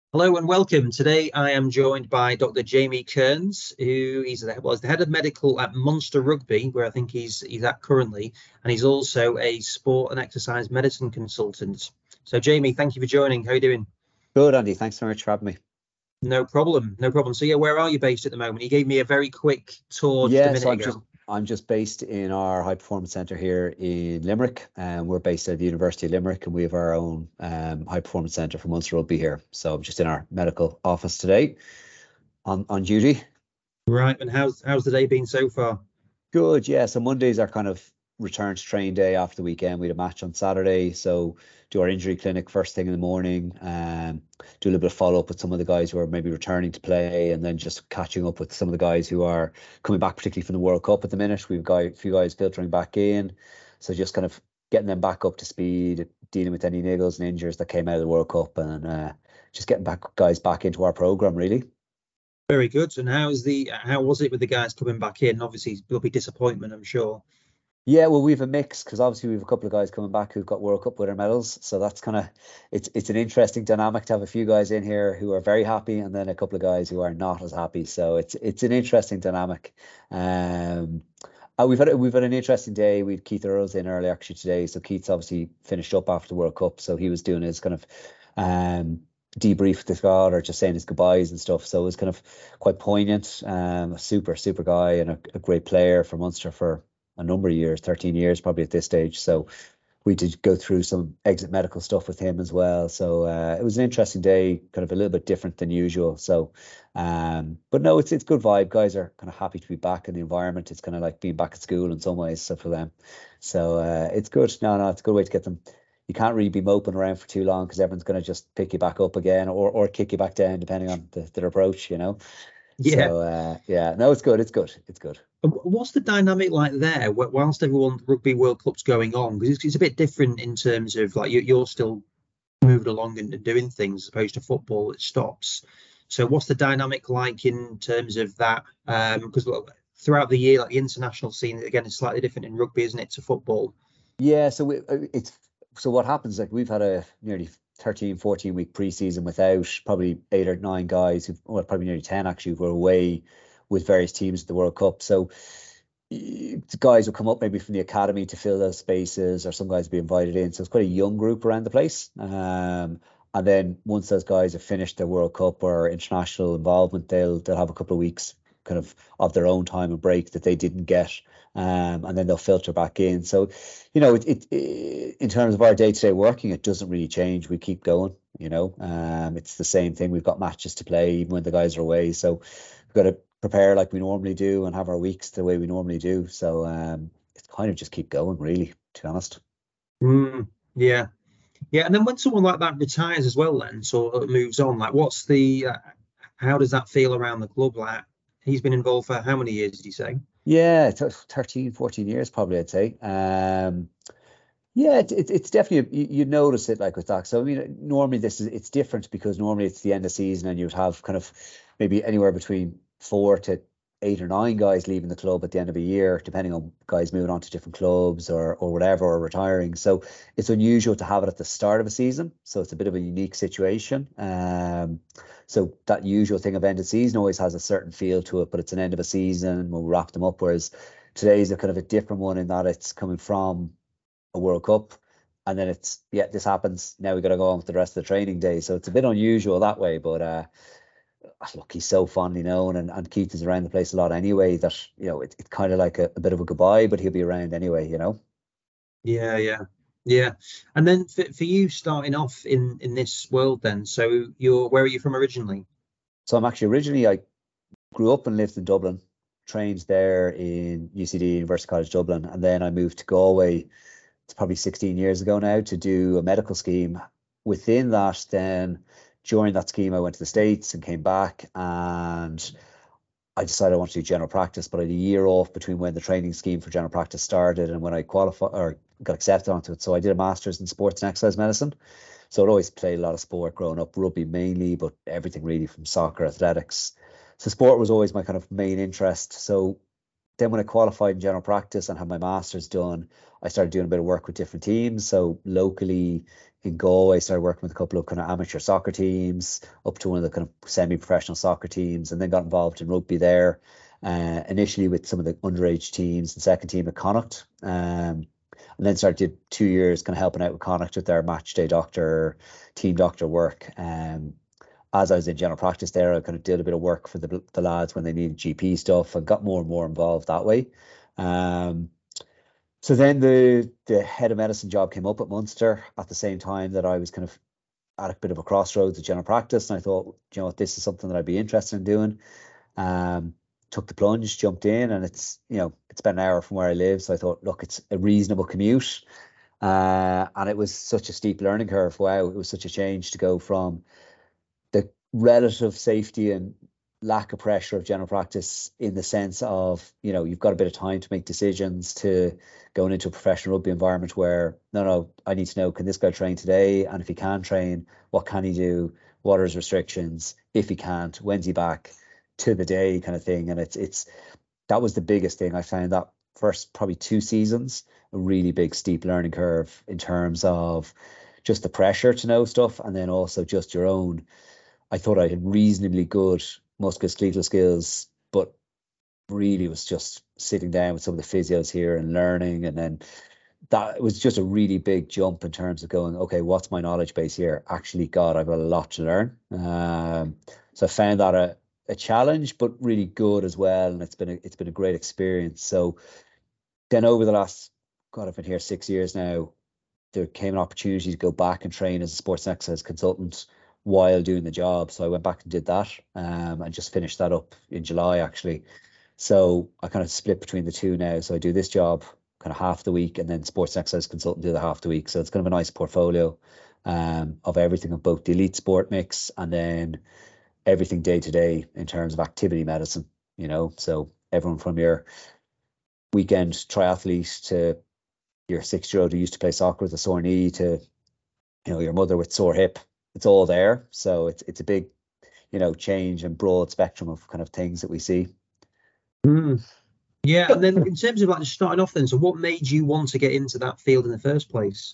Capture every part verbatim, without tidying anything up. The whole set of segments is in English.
Hello and welcome. Today I am joined by Doctor Jamie Kearns, who is the, well, is the head of medical at Monster Rugby, where I think he's he's at currently, and he's also a sport and exercise medicine consultant. So Jamie, thank you for joining. How are you doing? Good, Andy. Thanks very much for having me. No problem, no problem. So yeah, where are you based at the moment? You gave me a very quick tour just a Yeah, so minute I'm just ago. I'm just based in our high performance centre here in Limerick, and we're based at the University of Limerick, and we have our own um, high performance centre for Munster Rugby here. So I'm just in our medical office today on on duty. Right, and how's how's the day been so far? Good, yeah. So Mondays are kind of return to train day after the weekend. We had a match on Saturday, so do our injury clinic first thing in the morning. Um, do a little bit of follow up with some of the guys who are maybe returning to play, and then just catching up with some of the guys who are coming back, particularly from the World Cup at the minute. We've got a few guys filtering back in, so just kind of getting them back up to speed, dealing with any niggles and injuries that came out of the World Cup, and uh, just getting back guys back into our program really. Very good. And how's the how was it with the guys coming back in? Obviously, there'll be disappointment, I'm sure. Yeah, well, we've a mix because obviously we've a couple of guys coming back who've got World Cup winner medals. So that's kind of it's it's an interesting dynamic to have a few guys in here who are very happy and then a couple of guys who are not as happy. So it's it's an interesting dynamic. Um, uh, we've had a, we've had an interesting day. We had Keith Earls in early actually today. So Keith's obviously finished up after the World Cup, so he was doing his kind of um debrief with the squad or just saying his goodbyes and stuff. So it was kind of quite poignant. Um, a super super guy and a, a great player for Munster for a number of years, thirteen years probably at this stage. So we did go through some exit medical stuff with him as well. So uh, it was an interesting day, kind of a little bit different than usual. So, um, but no, it's it's good vibe. Guys are kind of happy to be back in the environment. It's kind of like being back at school in some ways. So for them, so uh, it's good. No, no, it's a good way to get them. You can't really be moping around for too long because everyone's going to just pick you back up again or or kick you back down depending on the, their approach, you know. Yeah. So uh, yeah, no, it's good. It's good. It's good. And wh- What's the dynamic like there wh- whilst everyone Rugby World Cup's going on? Because it's, it's a bit different in terms of like you, you're still moving along and, and doing things as opposed to football that stops. So what's the dynamic like in terms of that? Um, because look, throughout the year, like the international scene again is slightly different in rugby, isn't it, to football? Yeah, so we, uh, it's so what happens like we've had a nearly thirteen, fourteen week preseason without probably eight or nine guys who well probably nearly ten actually who were away with various teams at the World Cup. So y- the guys will come up maybe from the academy to fill those spaces or some guys will be invited in. So it's quite a young group around the place. Um and then once those guys have finished their World Cup or international involvement, they'll they'll have a couple of weeks kind of of their own time and break that they didn't get. Um, and then they'll filter back in. So you know, it, it, it in terms of our day to day working, it doesn't really change. We keep going. You know, um, it's the same thing. We've got matches to play even when the guys are away. So we've got to prepare like we normally do and have our weeks the way we normally do. So um, it's kind of just keep going, really. To be honest. Mm, yeah, yeah. And then when someone like that retires as well, then sort of moves on, like what's the uh, how does that feel around the club? Like he's been involved for how many years did you say? Yeah, th- thirteen, fourteen years probably, I'd say. Um, Yeah, it, it, it's definitely you, you notice it like with that. So I mean, normally this is it's different because normally it's the end of season and you'd have kind of maybe anywhere between four to eight or nine guys leaving the club at the end of a year, depending on guys moving on to different clubs or or whatever or retiring. So it's unusual to have it at the start of a season. So it's a bit of a unique situation. Um, so that usual thing of end of season always has a certain feel to it, but it's an end of a season. We'll wrap them up. Whereas today's a kind of a different one in that it's coming from a World Cup. And then it's yeah, this happens. Now we got to go on with the rest of the training day. So it's a bit unusual that way. But uh, look, he's so fondly known, and, and Keith is around the place a lot anyway. That you know, it, it's kind of like a, a bit of a goodbye, but he'll be around anyway. You know. Yeah, yeah, yeah. And then for, for you starting off in in this world, then, so you're where are you from originally? So I'm actually originally I grew up and lived in Dublin, trained there in U C D University College Dublin, and then I moved to Galway. It's probably sixteen years ago now to do a medical scheme. Within that, then during that scheme, I went to the States and came back, and I decided I wanted to do general practice, but I had a year off between when the training scheme for general practice started and when I qualified or got accepted onto it. So I did a master's in sports and exercise medicine. So I'd always played a lot of sport growing up, rugby mainly, but everything really from soccer, athletics. So sport was always my kind of main interest. So then when I qualified in general practice and had my master's done, I started doing a bit of work with different teams. So locally in Galway, started working with a couple of kind of amateur soccer teams up to one of the kind of semi-professional soccer teams, and then got involved in rugby there. Uh, initially with some of the underage teams, the second team at Connacht, um, and then started two years kind of helping out with Connacht with their match day doctor, team doctor work. Um, as I was in general practice there, I kind of did a bit of work for the, the lads when they needed G P stuff, and got more and more involved that way. Um, so then the the head of medicine job came up at Munster at the same time that I was kind of at a bit of a crossroads with general practice, and I thought, you know what, this is something that I'd be interested in doing. Um, took the plunge, jumped in, and it's, you know, it's about an hour from where I live. So I thought, look, it's a reasonable commute. Uh, and it was such a steep learning curve. Wow, it was such a change to go from the relative safety and lack of pressure of general practice in the sense of, you know, you've got a bit of time to make decisions, to going into a professional rugby environment where, no, no, I need to know, can this guy train today? And if he can train, what can he do? What are his restrictions? If he can't, when's he back? To the day kind of thing. And it's it's that was the biggest thing. I found that first probably two seasons a really big steep learning curve in terms of just the pressure to know stuff, and then also just your own. I thought I had reasonably good musculoskeletal skills, but really was just sitting down with some of the physios here and learning, and then that was just a really big jump in terms of going, okay, what's my knowledge base here? Actually, God, I've got a lot to learn. Um, so I found that a a challenge, but really good as well, and it's been a, it's been a great experience. So then over the last, God, I've been here six years now, there came an opportunity to go back and train as a sports and exercise consultant while doing the job. So I went back and did that, um, and just finished that up in July actually. So I kind of split between the two now. So I do this job kind of half the week, and then sports and exercise consultant do the half the week. So it's kind of a nice portfolio um, of everything, of both the elite sport mix and then everything day to day in terms of activity medicine, you know. So everyone from your weekend triathlete to your six year old who used to play soccer with a sore knee to, you know, your mother with sore hip, it's all there. So it's it's a big, you know, change and broad spectrum of kind of things that we see. Mm. Yeah, and then in terms of like just starting off then, so what made you want to get into that field in the first place?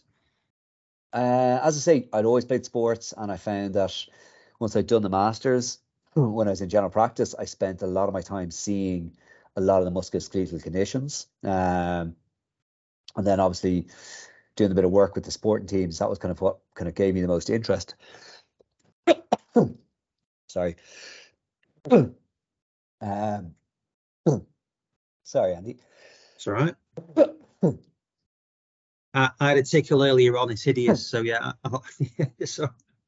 Uh, as I say, I'd always played sports, and I found that once I'd done the masters, when I was in general practice, I spent a lot of my time seeing a lot of the musculoskeletal conditions. Um, and then obviously doing a bit of work with the sporting teams, that was kind of what kind of gave me the most interest. Sorry. um, sorry, Andy. It's all right. I, I had a tickle earlier on. It's hideous. So yeah. So.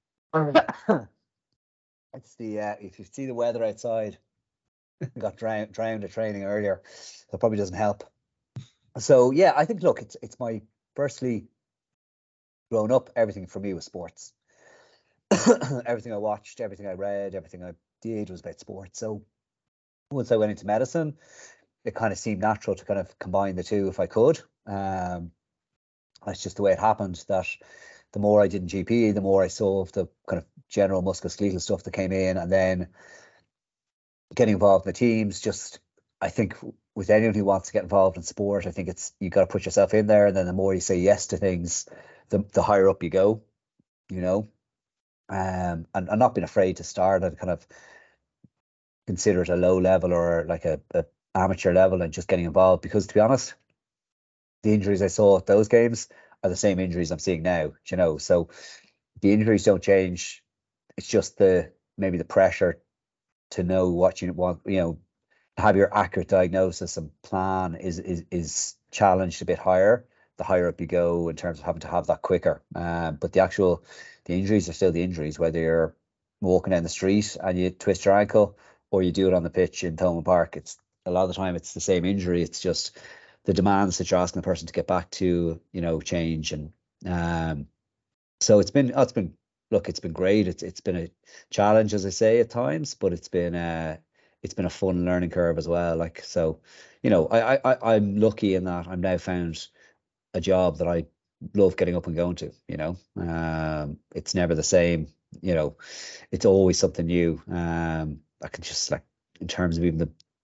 It's the uh, if you see the weather outside, got drowned drowned at training earlier, so probably doesn't help. So yeah, I think look, it's it's my firstly growing up, everything for me was sports. Everything I watched, everything I read, everything I did was about sports. So once I went into medicine, it kind of seemed natural to kind of combine the two if I could. Um, that's just the way it happened, that the more I did in G P, the more I saw of the kind of general musculoskeletal stuff that came in, and then getting involved in the teams. Just, I think with anyone who wants to get involved in sport, I think it's, you got to put yourself in there, and then the more you say yes to things, the, the higher up you go, you know. Um, and, and not being afraid to start at kind of consider it a low level or like a, a amateur level, and just getting involved, because to be honest, the injuries I saw at those games are the same injuries I'm seeing now, you know. So the injuries don't change. It's just the maybe the pressure to know what you want, you know, have your accurate diagnosis and plan is is is challenged a bit higher the higher up you go in terms of having to have that quicker. Um, but the actual the injuries are still the injuries, whether you're walking down the street and you twist your ankle or you do it on the pitch in Thomond Park. It's a lot of the time it's the same injury. It's just the demands that you're asking the person to get back to, you know, change. And um, so it's been, oh, it's been, look, it's been great. It's it's been a challenge, as I say, at times, but it's been uh it's been a fun learning curve as well. Like, so, you know, I I I'm lucky in that I'm now found a job that I love getting up and going to. You know, um, it's never the same. You know, it's always something new. Um, I can just, like, in terms of even the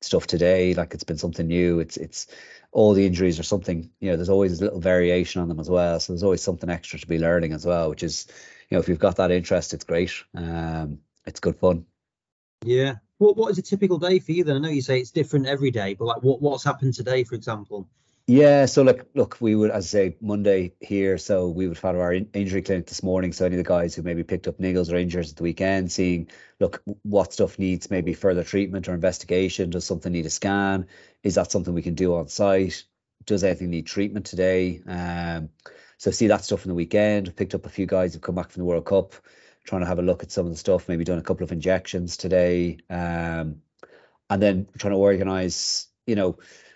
stuff today. Like it's been something new. It's it's all the injuries are something, you know, there's always a little variation on them as well. So there's always something extra to be learning as well, which is, you know, if you've got that interest, it's great. Um, it's good fun. Yeah. What what is a typical day for you then? I know you say it's different every day, but like what what's happened today, for example? Yeah, so like, look, we would, as I say, Monday here, so we would have our in injury clinic this morning. So any of the guys who maybe picked up niggles or injuries at the weekend, seeing, look, what stuff needs maybe further treatment or investigation. Does something need a scan? Is that something we can do on site? Does anything need treatment today? Um, so see that stuff in the weekend. Picked up a few guys who've come back from the World Cup, trying to have a look at some of the stuff. Maybe done a couple of injections today, um, and then trying to organise, you know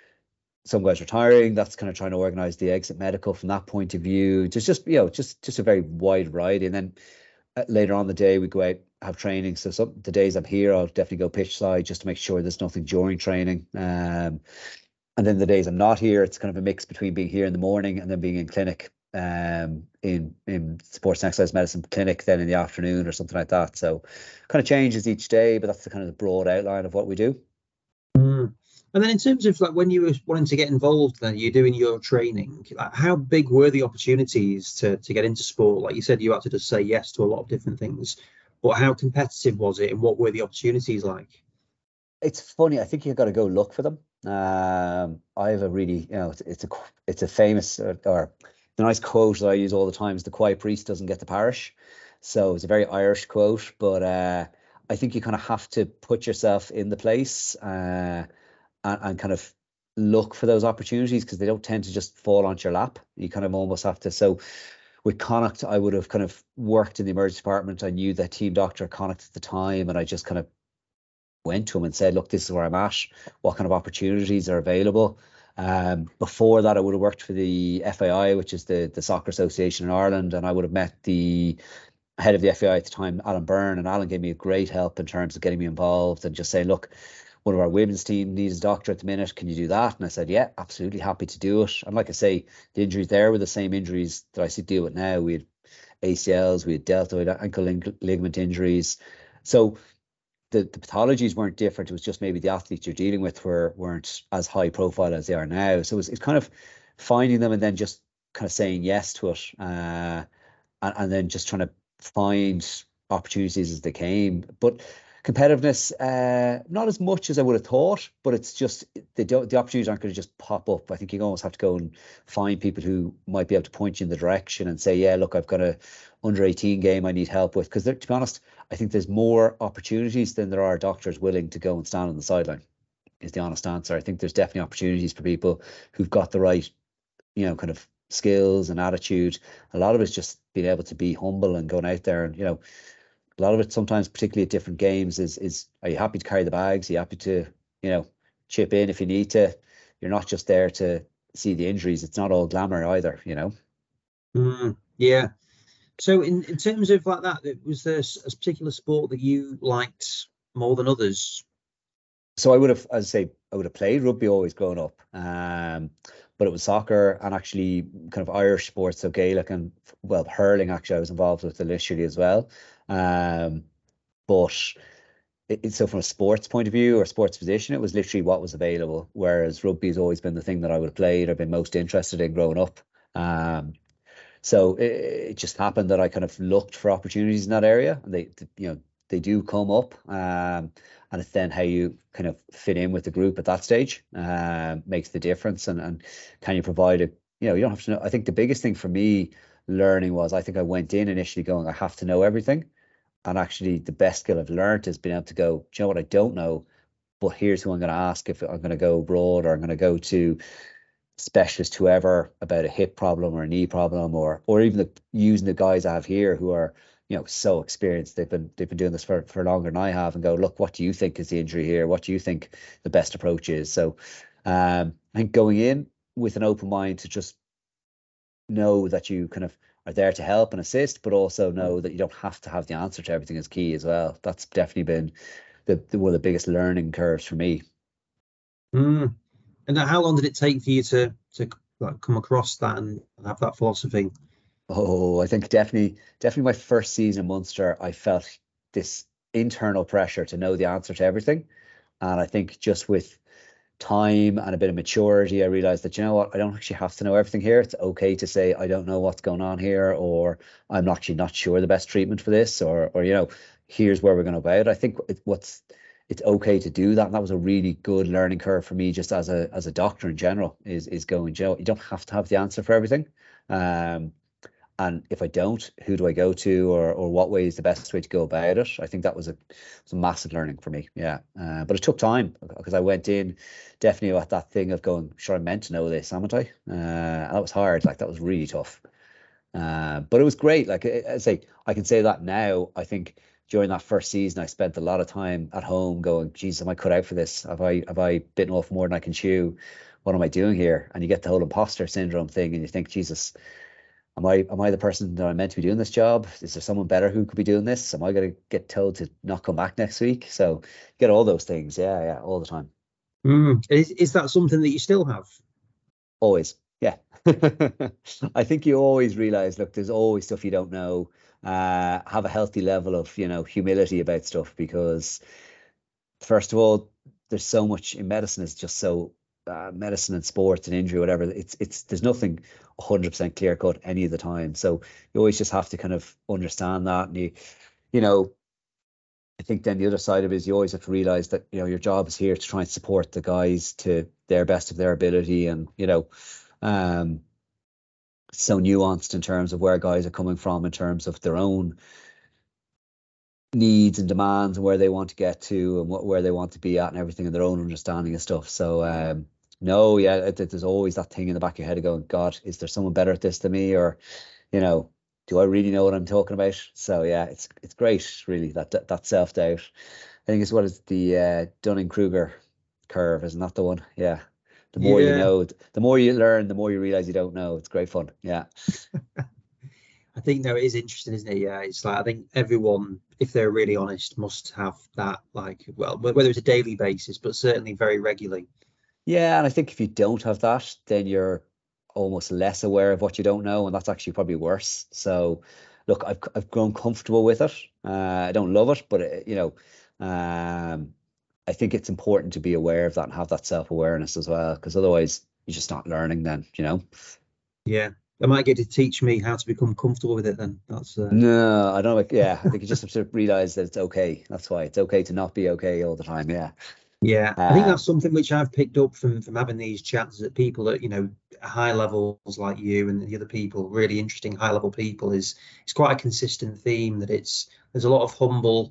some guys retiring. That's kind of trying to organize the exit medical from that point of view. Just, just you know, just just a very wide variety. And then uh, later on the day, we go out, have training. So some the days I'm here, I'll definitely go pitch side just to make sure there's nothing during training. Um, and then the days I'm not here, it's kind of a mix between being here in the morning and then being in clinic, um, in in sports and exercise medicine clinic, then in the afternoon or something like that. So kind of changes each day, but that's the kind of the broad outline of what we do. Mm. And then in terms of like when you were wanting to get involved, then you're doing your training, like how big were the opportunities to to get into sport? Like you said, you had to just say yes to a lot of different things, but how competitive was it and what were the opportunities like? It's funny. I think you've got to go look for them. Um, I have a really, you know, it's, it's a it's a famous or, or the nice quote that I use all the time is the quiet priest doesn't get the parish. So it's a very Irish quote, but uh, I think you kind of have to put yourself in the place uh, and, and kind of look for those opportunities because they don't tend to just fall onto your lap. You kind of almost have to. So with Connacht, I would have kind of worked in the emergency department. I knew the team doctor at Connacht at the time, and I just kind of went to him and said, look, this is where I'm at. What kind of opportunities are available? Um, before that, I would have worked for the F A I, which is the, the Soccer Association in Ireland, and I would have met the head of the F A I at the time, Alan Byrne, and Alan gave me a great help in terms of getting me involved and just saying, look, one of our women's team needs a doctor at the minute. Can you do that? And I said, yeah, absolutely happy to do it. And like I say, the injuries there were the same injuries that I see deal with now. We had A C Ls, we had deltoid ankle ligament injuries. So the, the pathologies weren't different. It was just maybe the athletes you're dealing with were weren't as high profile as they are now. So it's it's kind of finding them and then just kind of saying yes to it, uh, and, and then just trying to find opportunities as they came. But competitiveness, uh, not as much as I would have thought, but it's just the the opportunities aren't going to just pop up. I think you almost have to go and find people who might be able to point you in the direction and say, yeah, look, I've got a under eighteen game I need help with. Because to be honest, I think there's more opportunities than there are doctors willing to go and stand on the sideline, is the honest answer. I think there's definitely opportunities for people who've got the right, you know, kind of skills and attitude. A lot of it's just being able to be humble and going out there and, you know, a lot of it sometimes, particularly at different games, is is are you happy to carry the bags? Are you happy to, you know, chip in if you need to? You're not just there to see the injuries. It's not all glamour either, you know. Mm, yeah. So in, in terms of like that, was there a particular sport that you liked more than others? So I would have, as I say, I would have played rugby always growing up. Um, but it was soccer and actually kind of Irish sports, so Gaelic and well, hurling actually I was involved with initially as well. Um, but it, so from a sports point of view or sports position, it was literally what was available. Whereas rugby has always been the thing that I would have played or been most interested in growing up. Um, so it, it just happened that I kind of looked for opportunities in that area, and they, you know, they do come up. Um, and it's then how you kind of fit in with the group at that stage uh, makes the difference. And and can you provide a, you know, you don't have to know. I think the biggest thing for me learning was I think I went in initially going, I have to know everything. And actually, the best skill I've learned is being able to go, do you know what, I don't know, but here's who I'm going to ask if I'm going to go abroad or I'm going to go to specialist whoever about a hip problem or a knee problem or or even the, using the guys I have here who are, you know, so experienced. They've been they've been doing this for, for longer than I have and go, look, what do you think is the injury here? What do you think the best approach is? So um, I think going in with an open mind to just know that you kind of are there to help and assist, but also know that you don't have to have the answer to everything is key as well. That's definitely been the, the one of the biggest learning curves for me. Mm. And how long did it take for you to to like, come across that and have that philosophy? Oh, I think definitely, definitely my first season in Munster, I felt this internal pressure to know the answer to everything. And I think just with time and a bit of maturity, I realized that, you know what, I don't actually have to know everything here. It's okay to say I don't know what's going on here, or I'm actually not sure the best treatment for this, or or you know, here's where we're going to go about. I think it, what's it's okay to do that, and that was a really good learning curve for me, just as a as a doctor in general. Is is going, you know, you don't have to have the answer for everything. Um, and if I don't, who do I go to, or or what way is the best way to go about it? I think that was a, was a massive learning for me. Yeah, uh, but it took time because I went in definitely at that thing of going, sure, I'm meant to know this, haven't I? Uh, that was hard. Like that was really tough. Uh, but it was great. Like I, I say, I can say that now. I think during that first season, I spent a lot of time at home going, Jesus, am I cut out for this? Have I have I bitten off more than I can chew? What am I doing here? And you get the whole imposter syndrome thing, and you think, Jesus, am I am I the person that I'm meant to be doing this job? Is there someone better who could be doing this? Am I going to get told to not come back next week? So you get all those things. Yeah, yeah, all the time. Mm. Is, is that something that you still have? Always. Yeah. I think you always realize, look, there's always stuff you don't know. Uh, have a healthy level of, you know, humility about stuff, because first of all, there's so much in medicine is just so uh, medicine and sports and injury, whatever. It's it's there's nothing one hundred percent clear cut any of the time. So you always just have to kind of understand that, and you you know, I think then the other side of it is you always have to realize that, you know, your job is here to try and support the guys to their best of their ability, and you know, um, so nuanced in terms of where guys are coming from in terms of their own needs and demands and where they want to get to and what where they want to be at and everything, and their own understanding of stuff. So um no, yeah, it, it- there's always that thing in the back of your head of going, God, is there someone better at this than me? Or, you know, do I really know what I'm talking about? So yeah, it's it's great, really, that that, that self-doubt. I think it's what is the uh, Dunning-Kruger curve, isn't that the one? Yeah. The more you Yeah, know, the more you learn, the more you realize you don't know. It's great fun. Yeah. I think no, it is interesting, isn't it? Yeah, it's like I think everyone, if they're really honest, must have that, like, well, wh- whether it's a daily basis, but certainly very regularly. Yeah, and I think if you don't have that, then you're almost less aware of what you don't know, and that's actually probably worse. So, look, I've I've grown comfortable with it. Uh, I don't love it, but it, you know, um, I think it's important to be aware of that and have that self-awareness as well, because otherwise you're just not learning then, you know. Yeah, they might get to teach me how to become comfortable with it. Then that's uh, No, I don't like, yeah, I think you just have to realize that it's okay. That's why it's okay to not be okay all the time. Yeah. yeah. I think that's Um, something which I've picked up from from having these chats, that people at, you know, high levels like you and the other people, really interesting high level people, is it's quite a consistent theme, that it's there's a lot of humble,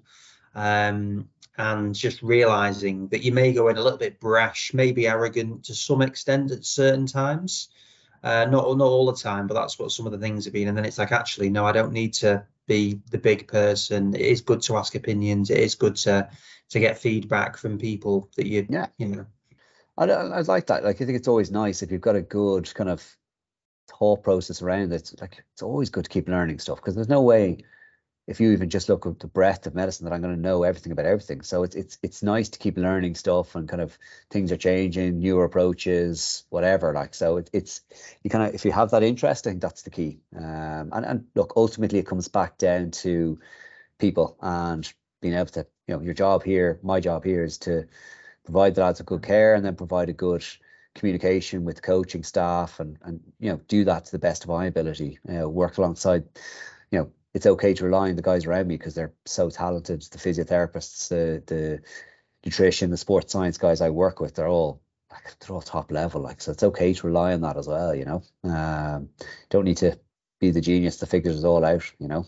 um, and just realizing that you may go in a little bit brash, maybe arrogant to some extent at certain times. Uh, not not all the time, but that's what some of the things have been. And then it's like, actually, no, I don't need to be the big person. It is good to ask opinions. It is good to to get feedback from people that you yeah, you know. I, I like that. Like, I think it's always nice if you've got a good kind of thought process around it. It's like it's always good to keep learning stuff, because there's no way, if you even just look at the breadth of medicine, that I'm going to know everything about everything. So it's it's it's nice to keep learning stuff, and kind of things are changing, newer approaches, whatever. Like, so it, it's you kind of, if you have that interest, I think that's the key. Um, and and look, ultimately it comes back down to people and being able to, you know, your job here, my job here is to provide the lads with good care, and then provide a good communication with coaching staff, and and you know, do that to the best of my ability. You know, work alongside, you know, it's okay to rely on the guys around me because they're so talented. The physiotherapists, the the nutrition, the sports science guys I work with, they're all like, they're all top level. Like, so it's okay to rely on that as well. You know, um, don't need to be the genius that figures it all out. You know.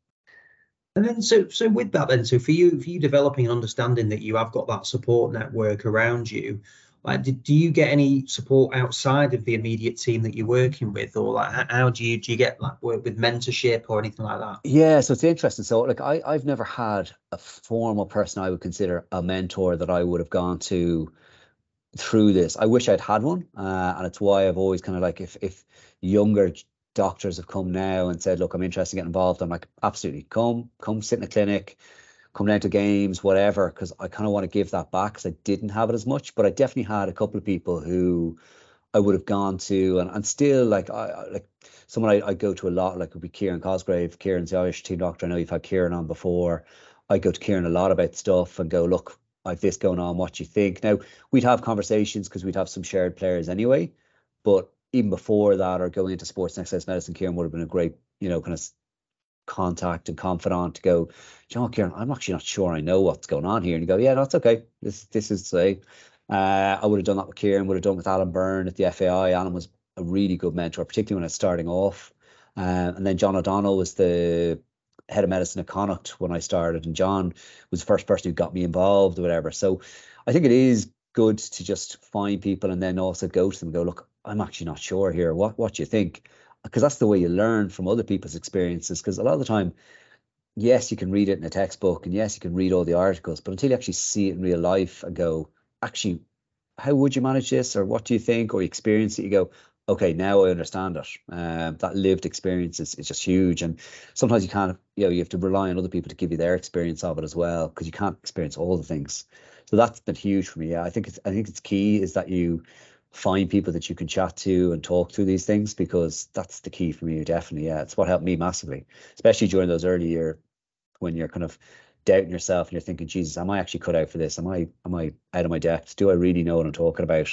And then so so with that then, so for you for you developing and understanding that you have got that support network around you, like, do, do you get any support outside of the immediate team that you're working with, or like h- how do you do you get like work with mentorship or anything like that? Yeah, so it's interesting. So like I, I've never had a formal person I would consider a mentor that I would have gone to through this. I wish I'd had one, uh, and it's why I've always kind of like, if if younger j- doctors have come now and said, look, I'm interested in getting involved, I'm like, absolutely, come, come sit in a clinic, come down to games, whatever, because I kind of want to give that back, because I didn't have it as much, but I definitely had a couple of people who I would have gone to, and, and still like I I- like someone I, I go to a lot, like would be Kieran Cosgrave. Kieran's the Irish team doctor. I know you've had Kieran on before. I go to Kieran a lot about stuff and go, look, I've this going on, what do you think? Now, we'd have conversations because we'd have some shared players anyway, but even before that or going into sports and exercise medicine, Kieran would have been a great, you know, kind of contact and confidant to go, John, Kieran, I'm actually not sure I know what's going on here. And you go, yeah, that's okay. This this is say, uh, I would have done that with Kieran, would have done with Alan Byrne at the F A I. Alan was a really good mentor, particularly when I was starting off. Uh, and then John O'Donnell was the head of medicine at Connacht when I started, and John was the first person who got me involved or whatever. So I think it is good to just find people and then also go to them and go, look, I'm actually not sure here. What what do you think? Because that's the way you learn from other people's experiences. Because a lot of the time, yes, you can read it in a textbook and yes, you can read all the articles, but until you actually see it in real life and go, actually, how would you manage this, or what do you think, or you experience it, you go, okay, now I understand it. Um, that lived experience is, is just huge. And sometimes you can't, you know, you have to rely on other people to give you their experience of it as well, because you can't experience all the things. So that's been huge for me. Yeah, I think it's I think it's key is that you find people that you can chat to and talk through these things, because that's the key for me, definitely. Yeah, it's what helped me massively, especially during those early years when you're kind of doubting yourself and you're thinking, Jesus, am I actually cut out for this? Am I am I out of my depth? Do I really know what I'm talking about?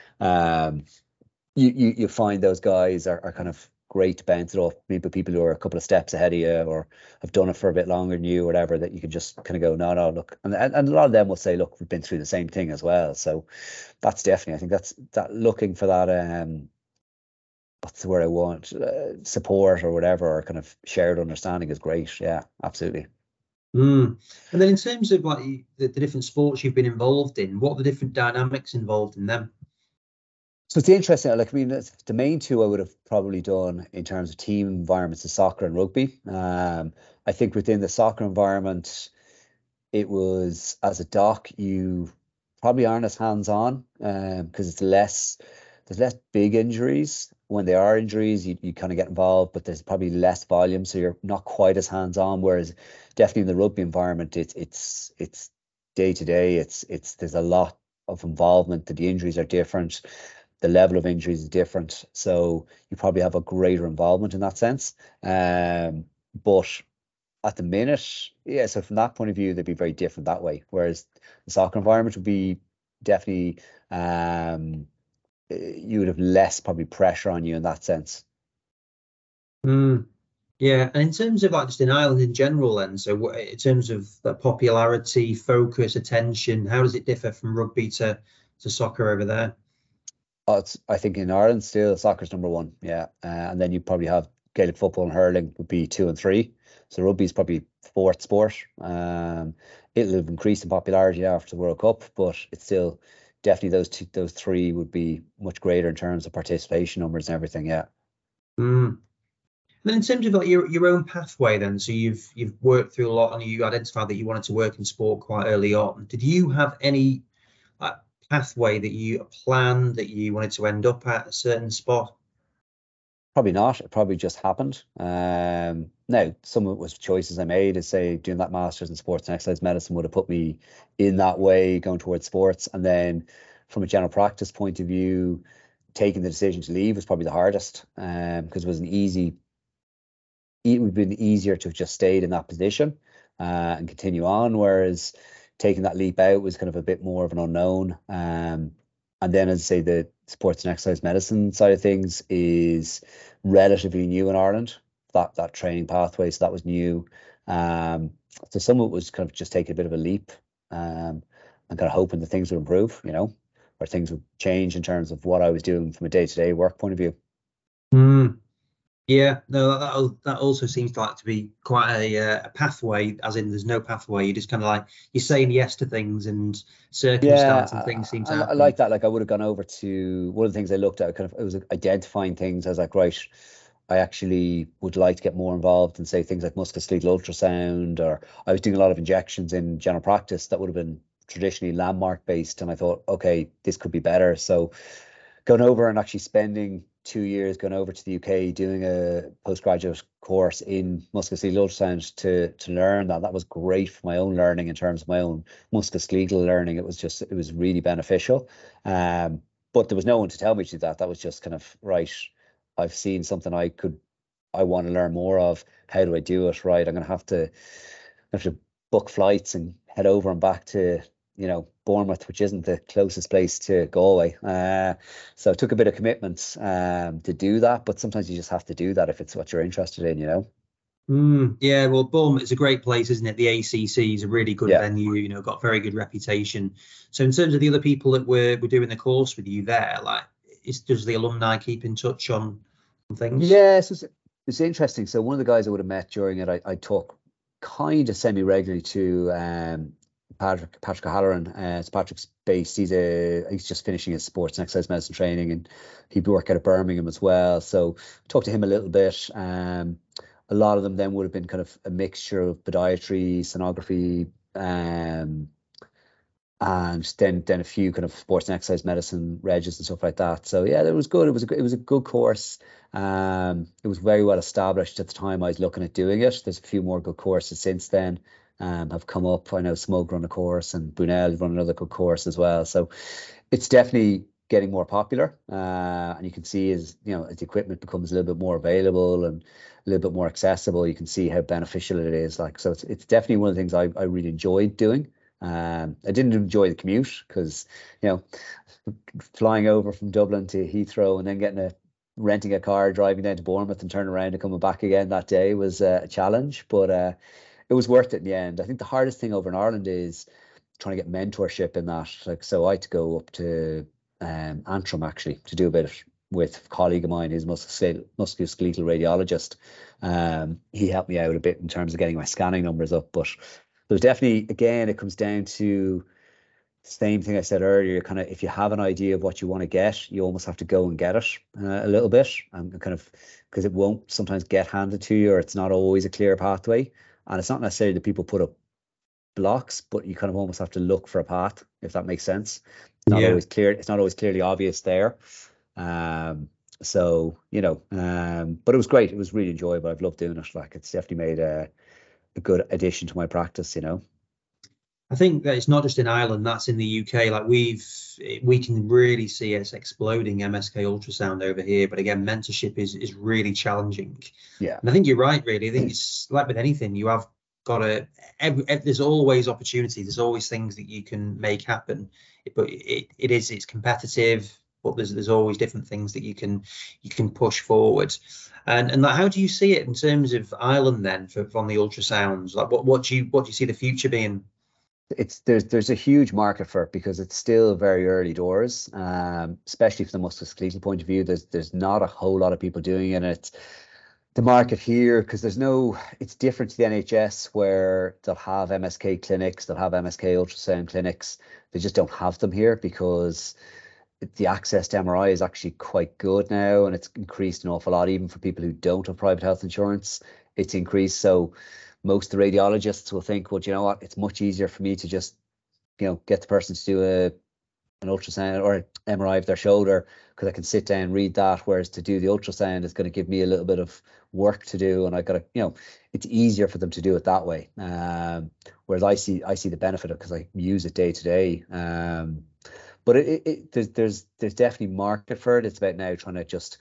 Um, you you, you find those guys are, are kind of great to bounce it off, maybe people who are a couple of steps ahead of you or have done it for a bit longer than you or whatever, that you can just kind of go, no, no, look. And, and, and a lot of them will say, look, we've been through the same thing as well. So that's definitely, I think that's that looking for that, um, what's the word I want, uh, support or whatever, or kind of shared understanding is great. Yeah, absolutely. Mm. And then in terms of like the, the different sports you've been involved in, what are the different dynamics involved in them? So it's interesting. Like, I mean, it's- the main two I would have probably done in terms of team environments is soccer and rugby. Um, I think within the soccer environment, it was as a doc, you probably aren't as hands-on um, because it's less, there's less big injuries. When there are injuries, you, you kind of get involved, but there's probably less volume, so you're not quite as hands-on. Whereas definitely in the rugby environment, it's it's it's day to day. It's it's there's a lot of involvement. The injuries are different. The level of injuries is different, so you probably have a greater involvement in that sense. Um, but at the minute, yeah, so from that point of view, they'd be very different that way. Whereas the soccer environment would be definitely, um, eh, you would have less probably pressure on you in that sense. Mm. Yeah, and in terms of like just in Ireland in general, then, so what, in terms of the popularity, focus, attention, how does it differ from rugby to to soccer over there? Uh, It's, I think in Ireland still soccer's number one, yeah, uh, and then you probably have Gaelic football and hurling would be two and three. So rugby's probably fourth sport. Um, it'll have increased in popularity after the World Cup, but it's still definitely those two, those three would be much greater in terms of participation numbers and everything. Yeah. Mm. And then in terms of like your your own pathway, then, so you've you've worked through a lot and you identified that you wanted to work in sport quite early on. Did you have any like pathway that you planned that you wanted to end up at a certain spot? Probably not. It probably just happened. Um, now, some of it was choices I made. To say doing that master's in sports and exercise medicine would have put me in that way, going towards sports. And then, from a general practice point of view, taking the decision to leave was probably the hardest, um, because it was an easy. It would have been easier to have just stayed in that position, uh, and continue on. Whereas taking that leap out was kind of a bit more of an unknown. Um, and then, as I say, the sports and exercise medicine side of things is relatively new in Ireland. That that training pathway, so that was new. Um, so some of it was kind of just taking a bit of a leap, um, and kind of hoping that things would improve, you know, or things would change in terms of what I was doing from a day-to-day work point of view. Mm. Yeah, no, that that also seems like to be quite a, uh, a pathway, as in there's no pathway. You just kind of like you're saying yes to things, and Yeah, circumstance and things seem I, to I I happen. like that. Like I would have gone over to one of the things I looked at, kind of, it was identifying things. I was like, right, I actually would like to get more involved in, say, things like musculoskeletal ultrasound, or I was doing a lot of injections in general practice that would have been traditionally landmark based, and I thought, okay, this could be better. So going over and actually spending two years going over to the U K doing a postgraduate course in musculoskeletal ultrasound to to learn that that was great for my own learning in terms of my own musculoskeletal learning. It was just it was really beneficial. Um, but there was no one to tell me to do that. That was just kind of right. I've seen something I could I want to learn more of. How do I do it? Right, I'm gonna have to have to book flights and head over and back to you know, Bournemouth, which isn't the closest place to Galway. Uh, so it took a bit of commitment um, to do that, but sometimes you just have to do that if it's what you're interested in, you know. Mm, yeah, well, Bournemouth is a great place, isn't it? The A C C is a really good Yeah. venue, you know, got very good reputation. So in terms of the other people that were, were doing the course with you there, like, is, does the alumni keep in touch on, on things? Yes, it's, it's interesting. So one of the guys I would have met during it, I, I talk kind of semi-regularly to um, Patrick Patrick O'Halloran. Uh, it's Patrick's based. He's a he's just finishing his sports and exercise medicine training, and he'd work out of Birmingham as well. So talked to him a little bit. Um, a lot of them then would have been kind of a mixture of podiatry, sonography, um, and then then a few kind of sports and exercise medicine regs and stuff like that. So yeah, it was good. It was a, it was a good course. Um, it was very well established at the time I was looking at doing it. There's a few more good courses since then um, have come up. I know Smug run a course and Brunel run another good course as well. So it's definitely getting more popular. Uh, and you can see as you know as the equipment becomes a little bit more available and a little bit more accessible, you can see how beneficial it is. Like so, it's it's definitely one of the things I I really enjoyed doing. Um, I didn't enjoy the commute because, you know, flying over from Dublin to Heathrow and then getting a renting a car, driving down to Bournemouth and turning around and coming back again that day was uh, a challenge, but uh, it was worth it in the end. I think the hardest thing over in Ireland is trying to get mentorship in that. Like, so I had to go up to um, Antrim actually to do a bit of, with a colleague of mine who's a musculoskeletal musculoskeletal radiologist. Um, he helped me out a bit in terms of getting my scanning numbers up, but there's definitely, again, it comes down to the same thing I said earlier. Kind of, if you have an idea of what you want to get, you almost have to go and get it uh, a little bit, and kind of because it won't sometimes get handed to you, or it's not always a clear pathway. And it's not necessarily that people put up blocks, but you kind of almost have to look for a path, if that makes sense. It's not Yeah. always clear. It's not always clearly obvious there. Um, so you know, um, but it was great. It was really enjoyable. I've loved doing it. Like, it's definitely made a a good addition to my practice, you know. I think that it's not just in Ireland, that's in the U K. Like we've, we can really see it's exploding M S K ultrasound over here. But again, mentorship is is really challenging. Yeah. And I think you're right, really. I think it's like with anything, you have got to, every, every, there's always opportunity. There's always things that you can make happen. But it, it is, it's competitive, but there's there's always different things that you can you can push forward. And and like, how do you see it in terms of Ireland then for from the ultrasounds? Like what what do you what do you see the future being? It's there's there's a huge market for it because it's still very early doors, um, especially from the musculoskeletal point of view. There's there's not a whole lot of people doing it. And it's the market here because there's no. It's different to the N H S where they'll have M S K clinics, they'll have M S K ultrasound clinics. They just don't have them here because the access to M R I is actually quite good now, and it's increased an awful lot even for people who don't have private health insurance. It's increased, so most of the radiologists will think, well, do you know what? It's much easier for me to just, you know, get the person to do a an ultrasound or an M R I of their shoulder because I can sit down, read that. Whereas to do the ultrasound is going to give me a little bit of work to do, and I got to, you know, it's easier for them to do it that way. Um, whereas I see I see the benefit of it because I use it day to day. Um, but it, it, it there's there's there's definitely market for it. It's about now trying to just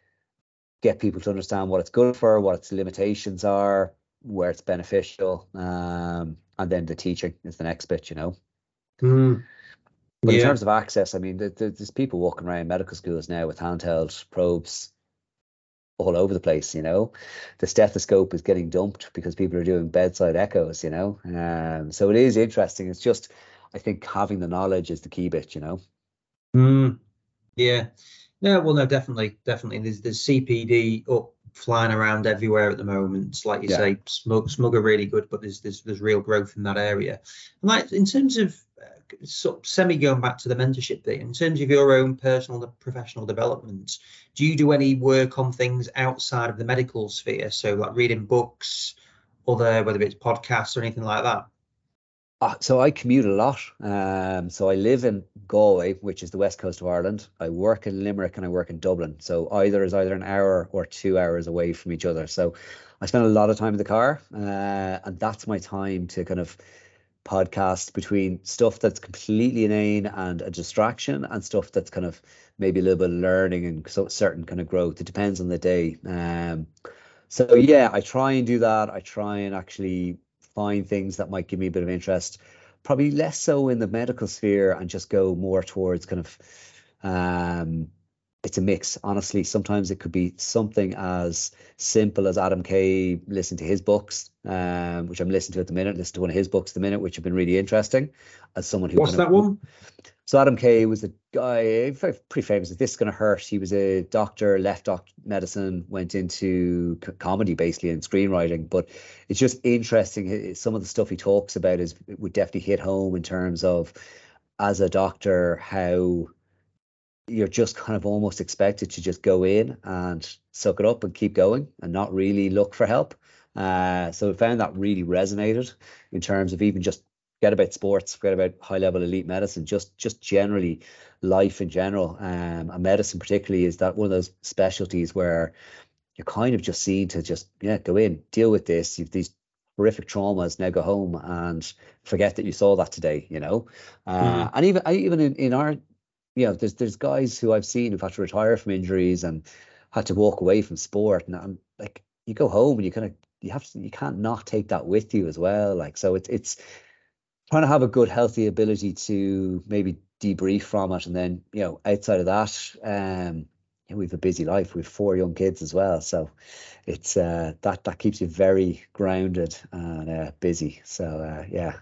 get people to understand what it's good for, what its limitations are, where it's beneficial, um, and then the teaching is the next bit, you know. Mm, But in yeah. terms of access, I mean, there, there's people walking around medical schools now with handheld probes all over the place, you know. The stethoscope is getting dumped because people are doing bedside echoes, you know. Um, so it is interesting. It's just, I think having the knowledge is the key bit, you know. Mm, yeah. No, well, no, definitely, definitely. There's there's C P D up flying around everywhere at the moment. Like you Yeah. say, smug, smug are really good, but there's there's there's real growth in that area. And like in terms of uh, sort of semi going back to the mentorship thing, in terms of your own personal and professional development, do you do any work on things outside of the medical sphere? So like reading books, other whether it's podcasts or anything like that? Uh, so I commute a lot. Um, so I live in Galway, which is the west coast of Ireland. I work in Limerick and I work in Dublin. So either is either an hour or two hours away from each other. So I spend a lot of time in the car, uh, and that's my time to kind of podcast between stuff that's completely inane and a distraction, and stuff that's kind of maybe a little bit of learning and so certain kind of growth. It depends on the day. Um, so yeah, I try and do that. I try and actually find things that might give me a bit of interest. probably less so in the medical sphere and just go more towards kind of, um, it's a mix. Honestly, sometimes it could be something as simple as Adam Kay, listening to his books, um, which I'm listening to at the minute, listen to one of his books at the minute, which have been really interesting as someone who What's kind that of, one? so Adam Kay was a guy, pretty famous. This is Gonna Hurt. He was a doctor, left doc medicine, went into c- comedy basically and screenwriting. But it's just interesting. Some of the stuff he talks about is it would definitely hit home in terms of, as a doctor, how you're just kind of almost expected to just go in and suck it up and keep going and not really look for help. Uh, so I found that really resonated in terms of even just forget about sports, forget about high level elite medicine, just just generally life in general. Um, and medicine particularly is that one of those specialties where you're kind of just seen to just, yeah, go in, deal with this. You've these horrific traumas, now go home and forget that you saw that today, you know. Uh, Mm. and even I even in, in our, you know, there's there's guys who I've seen who've had to retire from injuries and had to walk away from sport, and I'm like, you go home and you kind of you have to you can't not take that with you as well. Like, so it's it's trying to have a good healthy ability to maybe debrief from it, and then, you know, outside of that, um, you know, we have a busy life. We have four young kids as well, so it's uh that that keeps you very grounded and uh, busy. So uh, yeah.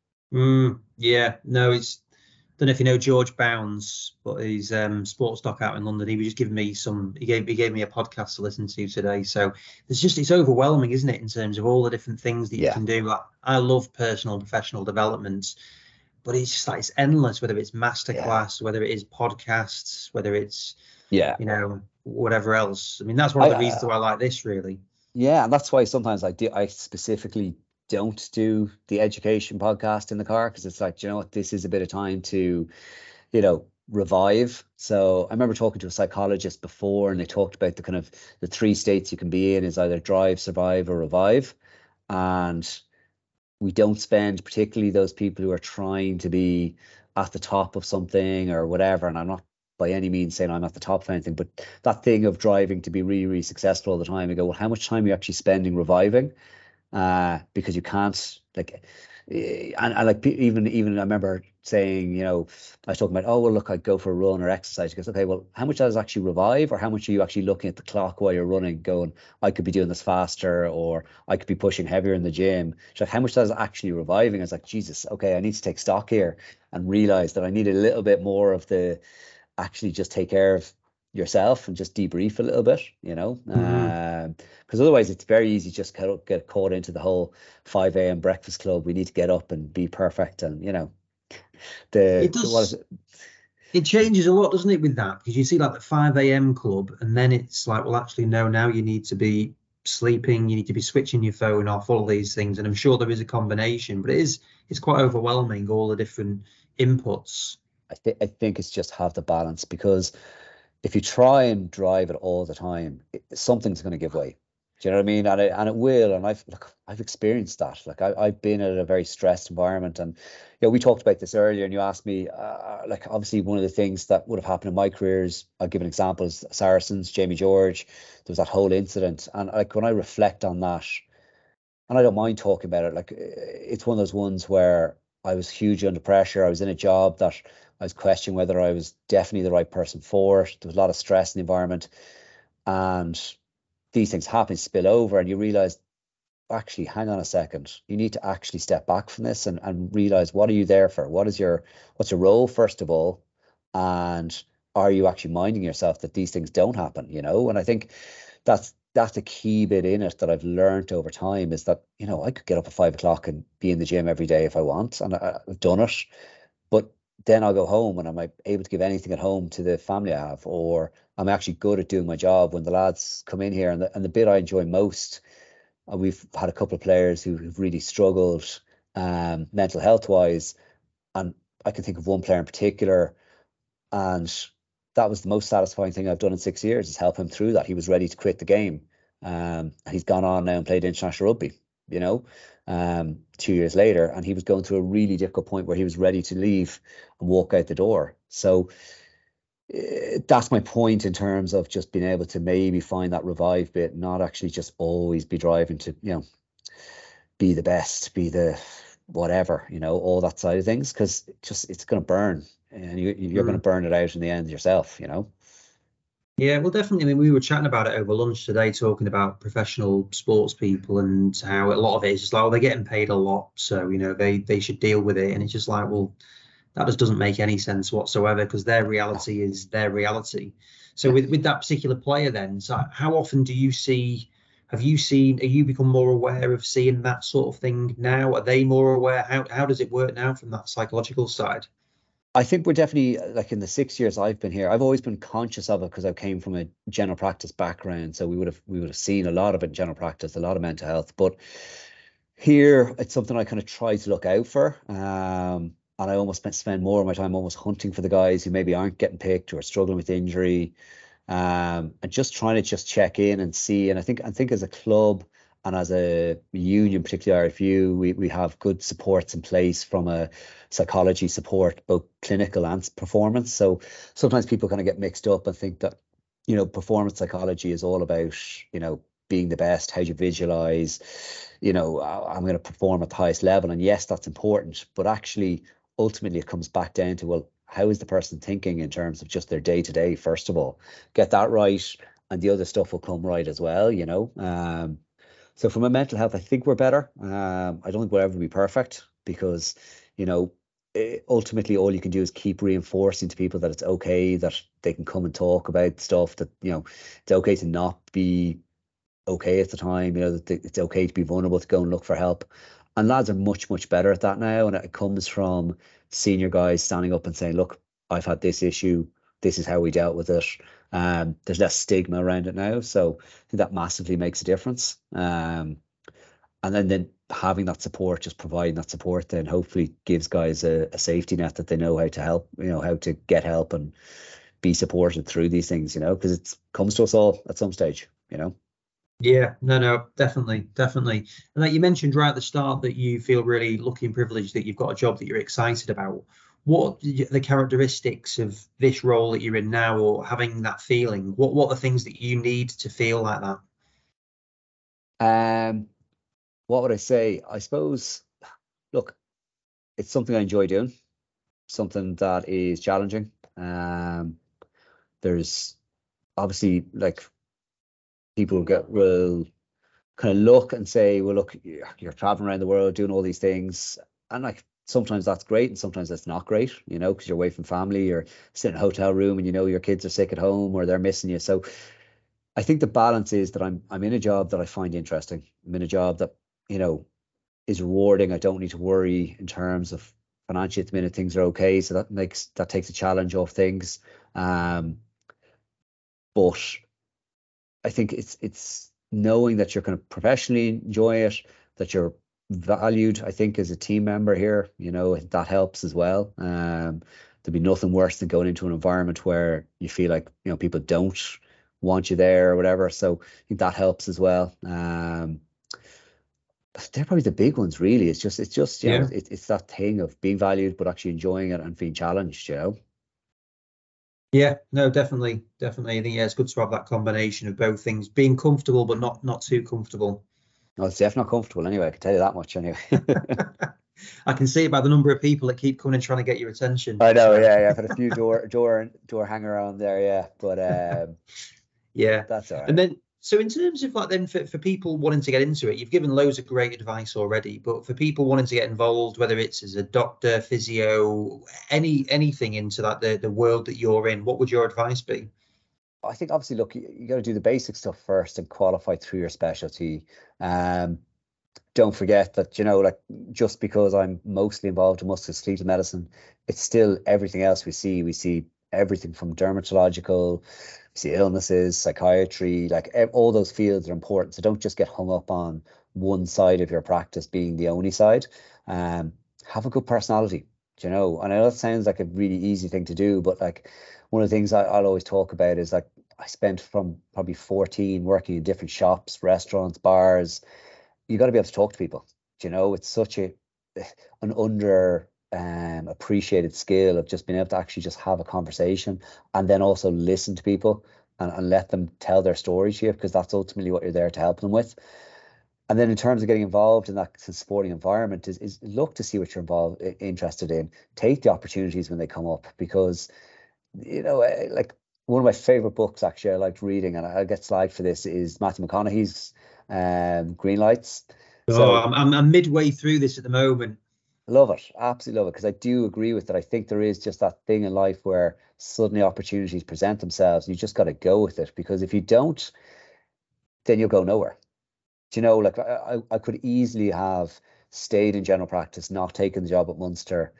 Mm. Yeah, no, it's don't know if you know George Bounds, but he's um sports doc out in London. He was just giving me some he gave he gave me a podcast to listen to today. So it's just it's overwhelming, isn't it, in terms of all the different things that you Yeah. can do. Like, I love personal and professional development, but it's just like it's endless, whether it's Yeah. masterclass, whether it is podcasts, whether it's, Yeah. you know, whatever else. I mean, that's one of I the reasons uh, why I like this, really. Yeah, and that's why sometimes I do I specifically don't do the education podcast in the car, because it's like, do you know what, this is a bit of time to, you know, revive. So I remember talking to a psychologist before, and they talked about the kind of the three states you can be in is either drive, survive, or revive. And we don't spend, particularly those people who are trying to be at the top of something or whatever. And I'm not by any means saying I'm at the top of anything, but that thing of driving to be really, really successful all the time, you go, well, how much time are you actually spending reviving? Uh, because you can't, like, eh, and, and like pe- even even I remember saying, you know, I was talking about, oh well, look, I'd go for a run or exercise. He goes, okay, well, how much does actually revive, or how much are you actually looking at the clock while you're running, going, I could be doing this faster, or I could be pushing heavier in the gym. She's like, how much does actually reviving? I was like, Jesus, okay, I need to take stock here and realize that I need a little bit more of the actually just take care of yourself and just debrief a little bit, you know, Mm. um, because otherwise it's very easy just to get caught into the whole five a m breakfast club. We need to get up and be perfect, and you know, It the, the what is does. it? It changes a lot, doesn't it, with that? Because you see like the five a m club, and then it's like, well, actually, no, now you need to be sleeping, you need to be switching your phone off, all these things. And I'm sure there is a combination, but it is it's quite overwhelming, all the different inputs. I think I think it's just have the balance, because if you try and drive it all the time, it, something's going to give way. Do you know what I mean? And it, and it will. And I've look, I've experienced that. Like I, I've been in a very stressed environment, and you know, we talked about this earlier, and you asked me, uh, like, obviously one of the things that would have happened in my career is, I'll give an example, is Saracens, Jamie George. There was that whole incident, and like when I reflect on that, and I don't mind talking about it. Like, it's one of those ones where I was hugely under pressure. I was in a job that I was questioning whether I was definitely the right person for it. There was a lot of stress in the environment, and these things happen, spill over, and you realize, actually, hang on a second. You need to actually step back from this and, and realize, what are you there for? What is your what's your role, first of all, and are you actually minding yourself that these things don't happen? You know, and I think that's that's a key bit in it that I've learned over time, is that, you know, I could get up at five o'clock and be in the gym every day if I want, and I, I've done it, but then I'll go home and am I able to give anything at home to the family I have, or I'm actually good at doing my job when the lads come in here. And the, and the bit I enjoy most, and we've had a couple of players who have really struggled, um, mental health wise, and I can think of one player in particular, and that was the most satisfying thing I've done in six years, is help him through that. He was ready to quit the game. Um, and he's gone on now and played international rugby, you know, um, two years later. And he was going through a really difficult point where he was ready to leave and walk out the door. So uh, that's my point in terms of just being able to maybe find that revive bit, not actually just always be driving to, you know, be the best, be the whatever, you know, all that side of things, because it just it's going to burn, and you, you're going to Mm. burn it out in the end yourself, you know. Yeah, well, definitely. I mean, we were chatting about it over lunch today, talking about professional sports people and how a lot of it is just like, oh, they're getting paid a lot, so you know they they should deal with it. And it's just like, well, that just doesn't make any sense whatsoever because their No. reality is their reality. So Yeah. with with that particular player, then, so how often do you see? Have you seen? Are you become more aware of seeing that sort of thing now? Are they more aware? How how does it work now from that psychological side? I think we're definitely uh, like in the six years I've been here, I've always been conscious of it because I came from a general practice background. So we would have we would have seen a lot of it in general practice, a lot of mental health. But here it's something I kind of try to look out for. Um, and I almost spend spend more of my time almost hunting for the guys who maybe aren't getting picked or are struggling with injury. Um, and just trying to just check in and see. And I think I think as a club and as a union, particularly R F U, we, we have good supports in place from a psychology support, both clinical and performance. So sometimes people kind of get mixed up and think that, you know, performance psychology is all about, you know, being the best, how do you visualize, you know, I- I'm going to perform at the highest level. And yes, that's important, but actually, ultimately, it comes back down to, well, how is the person thinking in terms of just their day to day, first of all? Get that right, and the other stuff will come right as well, you know. Um, so from a mental health, I think we're better. Um, I don't think we'll ever be perfect because, you know, eh, ultimately all you can do is keep reinforcing to people that it's okay, that they can come and talk about stuff, that, you know, it's okay to not be okay at the time, you know, that it's okay to be vulnerable, to go and look for help. And lads are much, much better at that now. And it comes from senior guys standing up and saying, look, I've had this issue. This is how we dealt with it. Um, there's less stigma around it now. So I think that massively makes a difference. Um, and then, then having that support, just providing that support, then hopefully gives guys a, a safety net that they know how to help, you know, how to get help and be supported through these things, you know, because it comes to us all at some stage, you know. Yeah, no, no, definitely, definitely. And like you mentioned right at the start that you feel really lucky and privileged that you've got a job that you're excited about. What are the characteristics of this role that you're in now, or having that feeling? What what are the things that you need to feel like that? Um, what would I say? I suppose, look, it's something I enjoy doing, something that is challenging. Um, there's obviously like people get will kind of look and say, well, look, you're, you're traveling around the world doing all these things, and like sometimes that's great and sometimes that's not great, you know, because you're away from family, you're sitting in a hotel room and you know your kids are sick at home or they're missing you. So I think the balance is that I'm I'm in a job that I find interesting. I'm in a job that, you know, is rewarding. I don't need to worry in terms of financially at the minute things are okay. So that makes that takes a challenge off things. Um, but I think it's it's knowing that you're going to professionally enjoy it, that you're valued, I think, as a team member here, you know, that helps as well. Um, there'd be nothing worse than going into an environment where you feel like, you know, people don't want you there or whatever. So I think that helps as well. Um, they're probably the big ones, really. It's just, it's just, you know, Yeah. it, it's that thing of being valued, but actually enjoying it and being challenged, you know. Yeah, no, definitely, definitely. I think yeah, it's good to have that combination of both things, being comfortable but not not too comfortable. No, it's definitely not comfortable anyway. I can tell you that much anyway. I can see it by the number of people that keep coming and trying to get your attention. I know, So yeah, yeah. I've had a few door, door, door hanger on there, yeah. But um, yeah. that's all And right. then, so in terms of like then for, for people wanting to get into it, you've given loads of great advice already, but for people wanting to get involved, whether it's as a doctor, physio, any anything into that the, the world that you're in, what would your advice be? I think obviously, look, you, you got to do the basic stuff first and qualify through your specialty. Um, don't forget that, you know, like just because I'm mostly involved in musculoskeletal medicine, it's still everything else we see. We see everything from dermatological, we see illnesses, psychiatry, like ev- all those fields are important. So don't just get hung up on one side of your practice being the only side. Um, have a good personality, you know. And I know that sounds like a really easy thing to do, but like one of the things I, I'll always talk about is like I spent from probably fourteen working in different shops, restaurants, bars. You got to be able to talk to people. You know, it's such a an under um appreciated skill of just being able to actually just have a conversation and then also listen to people and, and let them tell their story to you because that's ultimately what you're there to help them with. and then in terms of getting involved in that sporting environment is, is look to see what you're involved interested in. Take the opportunities when they come up, because you know, like one of my favorite books actually I liked reading, and I get slagged for this, is Matthew McConaughey's um, Green Lights. Oh, So I'm, I'm I'm midway through this at the moment. love it, absolutely love it, because I do agree with that. I think there is just that thing in life where suddenly opportunities present themselves, and you just got to go with it, because if you don't, then you'll go nowhere. Do you know, like I, I could easily have stayed in general practice, not taken the job at Munster,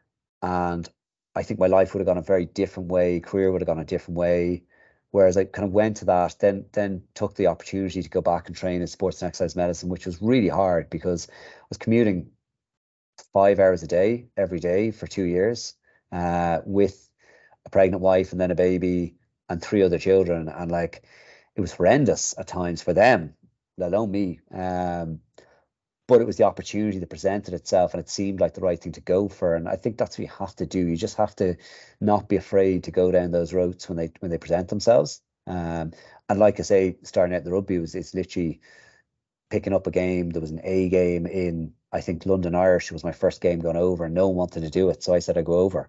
and I think my life would have gone a very different way, career would have gone a different way. Whereas I kind of went to that, then then took the opportunity to go back and train in sports and exercise medicine, which was really hard because I was commuting five hours a day every day for two years uh, with a pregnant wife and then a baby and three other children, and like it was horrendous at times for them, let alone me. Um, but it was the opportunity that presented itself, and it seemed like the right thing to go for. And I think that's what you have to do. You just have to not be afraid to go down those routes when they when they present themselves. Um, and like I say, starting out the rugby was it's literally picking up a game. There was an A game in, I think, London Irish. It was my first game going over, and no one wanted to do it, so I said I'd go over.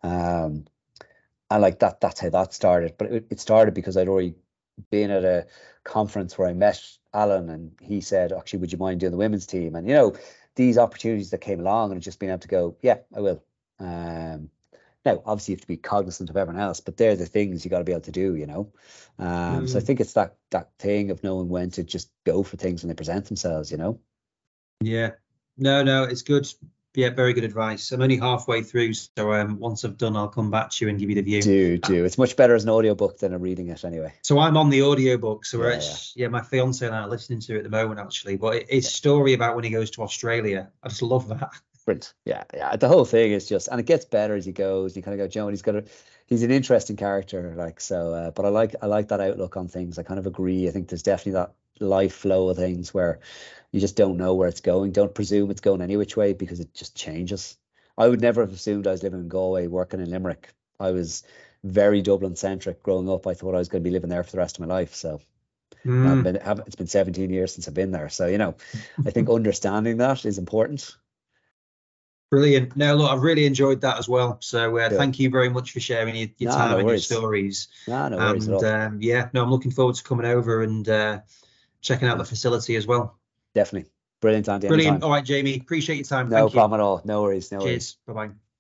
Um, and like that, that's how that started. But it, it started because I'd already been at a conference where I met Alan, and he said, actually, would you mind doing the women's team? And you know, these opportunities that came along, and just being able to go, yeah, I will. Um, now, obviously, you have to be cognizant of everyone else, but they're the things you got to be able to do, you know. Um, mm. So I think it's that that thing of knowing when to just go for things when they present themselves, you know. Yeah, no, no, it's good. Yeah, very good advice. I'm only halfway through, so um, once I've done, I'll come back to you and give you the view. Do, do. It's much better as an audiobook than a reading it anyway. So I'm on the audiobook, so yeah, we're actually, yeah. yeah, my fiance and I are listening to it at the moment, actually. But his yeah. story about when he goes to Australia, I just love that. Brilliant. Yeah, yeah. The whole thing is just, and it gets better as he goes. You kind of go, Joe, and he's got a, he's an interesting character, like so. Uh, but I like, I like that outlook on things. I kind of agree. I think there's definitely that life flow of things where you just don't know where it's going. Don't presume it's going any which way, because it just changes. I would never have assumed I was living in Galway, working in Limerick. I was very Dublin centric growing up. I thought I was going to be living there for the rest of my life. So mm. I've been, have, it's been seventeen years since I've been there. So, you know, I think understanding that is important. Brilliant. No, look, I've really enjoyed that as well. So uh, thank you very much for sharing your, your no, time no and worries. your stories. No, no worries and um, yeah, no, I'm looking forward to coming over and uh, checking out the facility as well. Definitely. Brilliant, Andy. Brilliant. Anytime. All right, Jamie. Appreciate your time. No Thank problem you. at all. No worries. No Cheers. worries. Bye-bye.